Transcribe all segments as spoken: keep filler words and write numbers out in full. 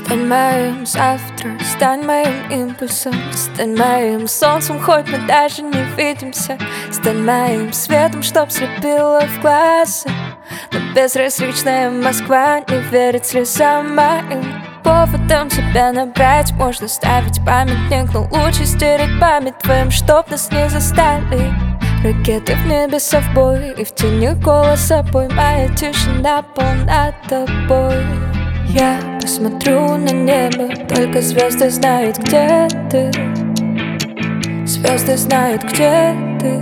Стань моим завтра, стань моим импульсом, стань моим солнцем, хоть мы даже не видимся. Стань моим светом, чтоб слепило в глаза. Но безразличная Москва не верит слезам моим. Поводом тебя набрать можно ставить памятник, но лучше стереть память твоим, чтоб нас не застали. Ракеты в небе совбой, и в тени голоса бой. Моя тишина полна тобой. Я посмотрю на небо, только звезды знают, где ты. Звезды знают, где ты.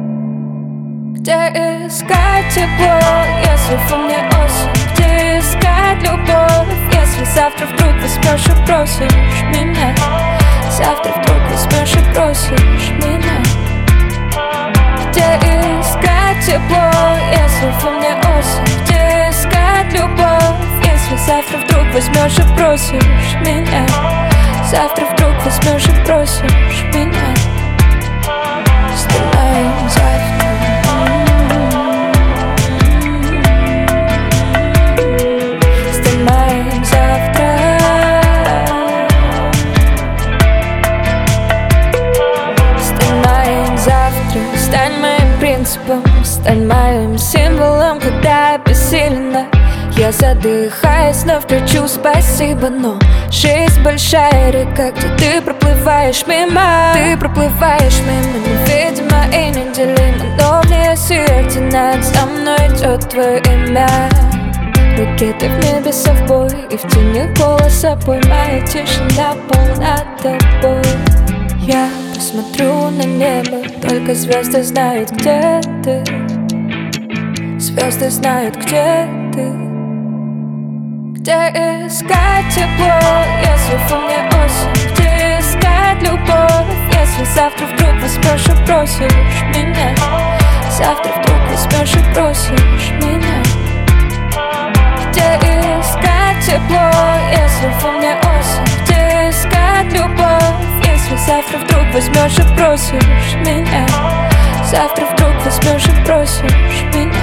Где искать тепло, если во мне осень? Где искать любовь, если завтра вдруг возьмешь и бросишь меня? Завтра вдруг возьмешь и бросишь меня. Где искать тепло, если во мне осень? Где искать любовь, если завтра вдруг возьмешь и бросишь меня? Завтра вдруг возьмешь и бросишь меня. Стань моим завтра. Стань моим завтра. Стань моим завтра. Стань моим принципом, стань моим символом, когда обессилена. Я задыхаюсь, но включу спасибо. Но жизнь большая река, где ты проплываешь мимо. Ты проплываешь мимо, невидимо и неделимо. Но в нее сердце над за мной идет твое имя. Ракеты в небе совбой, и в тени голоса бой. Моя тишина полна тобой. Я посмотрю на небо, только звезды знают, где ты. Звезды знают, где ты. Где искать тепло, если во мне осень? Где искать любовь, если завтра вдруг возьмешь и бросишь меня? Завтра вдруг возьмешь и бросишь меня. Где искать тепло, если во мне осень? Где искать любовь, если завтра вдруг возьмешь и бросишь меня? Завтра вдруг возьмешь и бросишь меня.